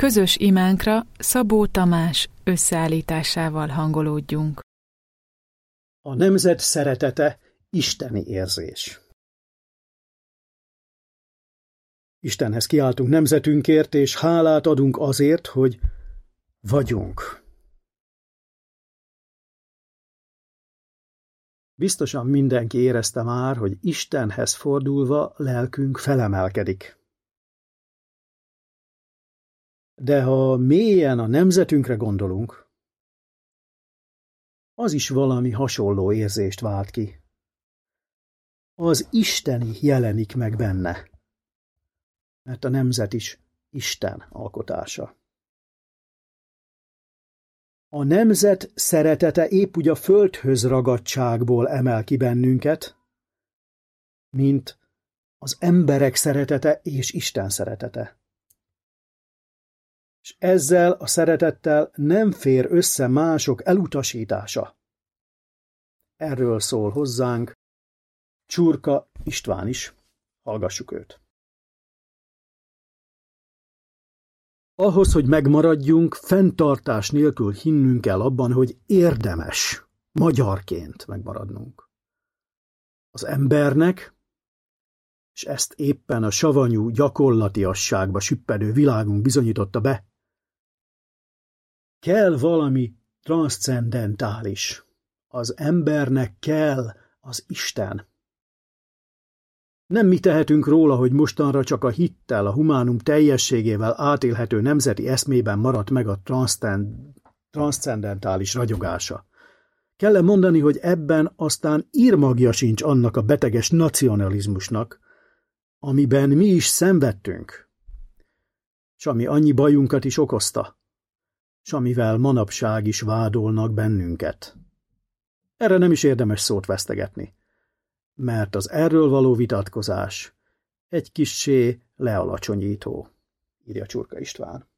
közös imánkra Szabó Tamás összeállításával hangolódjunk. A nemzet szeretete isteni érzés. Istenhez kiáltunk nemzetünkért, és hálát adunk azért, hogy vagyunk. Biztosan mindenki érezte már, hogy Istenhez fordulva lelkünk felemelkedik. De ha mélyen a nemzetünkre gondolunk, az is valami hasonló érzést vált ki. Az isteni jelenik meg benne, mert a nemzet is Isten alkotása. A nemzet szeretete épp úgy a földhöz ragadtságból emel ki bennünket, mint az emberek szeretete és Isten szeretete. És ezzel a szeretettel nem fér össze mások elutasítása. Erről szól hozzánk Csurka István is. Hallgassuk őt. Ahhoz, hogy megmaradjunk, fenntartás nélkül hinnünk kell abban, hogy érdemes magyarként megmaradnunk. Az embernek, és ezt éppen a savanyú gyakorlatiasságba süppedő világunk bizonyította be, kell valami transzcendentális. Az embernek kell az Isten. Nem mi tehetünk róla, hogy mostanra csak a hittel, a humánum teljességével átélhető nemzeti eszmében maradt meg a transzcendentális ragyogása. Kell-e mondani, hogy ebben aztán írmagja sincs annak a beteges nacionalizmusnak, amiben mi is szenvedtünk, s ami annyi bajunkat is okozta, s amivel manapság is vádolnak bennünket. Erre nem is érdemes szót vesztegetni, mert az erről való vitatkozás egy kissé lealacsonyító, írja Csurka István.